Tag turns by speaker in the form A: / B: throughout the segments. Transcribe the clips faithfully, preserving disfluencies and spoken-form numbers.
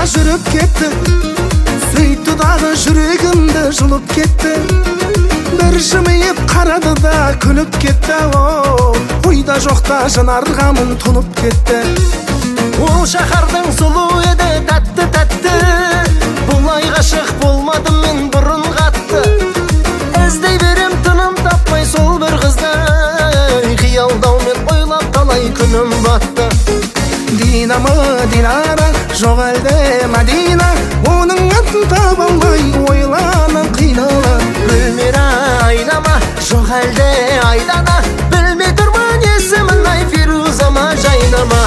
A: жүріп кетті, сөйтті дағы жүрегімді жұлып кетті. Бір жымиып қарады да күліп кетті. Ойда жоқта жанарғамын тұнып кетті. Ол шаһардың сұлу еді, тәтті тәтті, бұлай ғашық болмадым мен бұрын қатты. Іздей берем тыным таппай сол бір қызды, қиялдаумен ойлап талай күнім батты. Динамы Динара, жоқ әлде Мәдина, оның атын таба алмай ойланып қиналып.
B: Гүлмира айнама, жоқ әлде Айдана, білмей тұрмын есімін, ай Фирузама жайнама.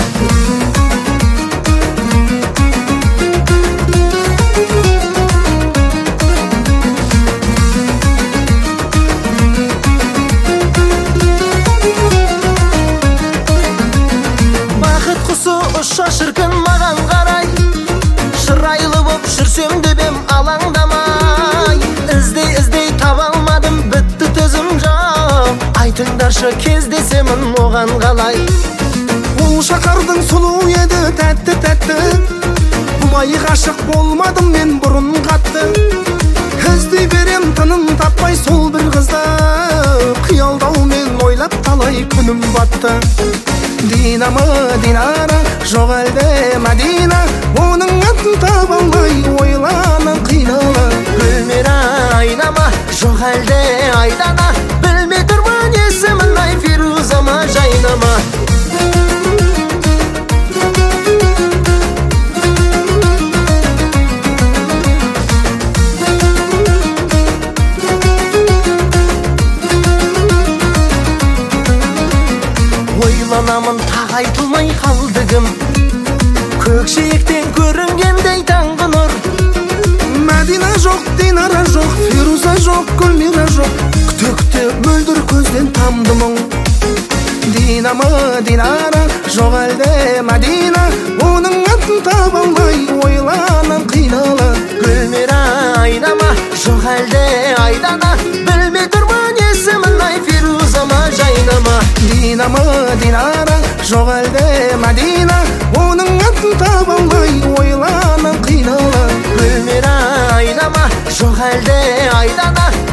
B: Ұша шіркін маған қарай, шырайлы боп жүрсем деп ем алаңдамай. Іздей іздей таба алмадым, бітті төзім жоқ. Айтыңдаршы кездесемін оған қалай.
A: Ол шаһардың сұлу еді, тәтті тәтті, бұлай ғашық болмадым мен бұрын қатты. Іздей берем тыным таппай сол бір қызды, қиялдаумен ойлап талай күнім батты. Динамы Динара, жоқ әлде Мәдина, оның атын таба алмай ойланып қиналып.
B: Гүлмира айнама, жоқ әлде Айдана, білмей тұрмын есімін, ай Фирузама жайнама. Ойланамын тағы айтылмай қалды кім, көкжиектен көрінгендей таңғы нұр.
A: Мәдина жоқ, Динара жоқ, Фируза жоқ, Гүлмира жоқ, күте-күте мөлдір көзден тамды мұң. Динамы Динара, жоқ әлде Мәдина, оның атын таба алмай ойланып қиналып.
B: Гүлмира айнама, жоқ әлде Айдана, білмей тұрмын есімін, ай Фирузама жайнама.
A: Динамы Динара, жоқ әлде Мәдина, оның атын таба алмай ойланып қиналып.
B: Гүлмира айнама, жоқ әлде Айдана,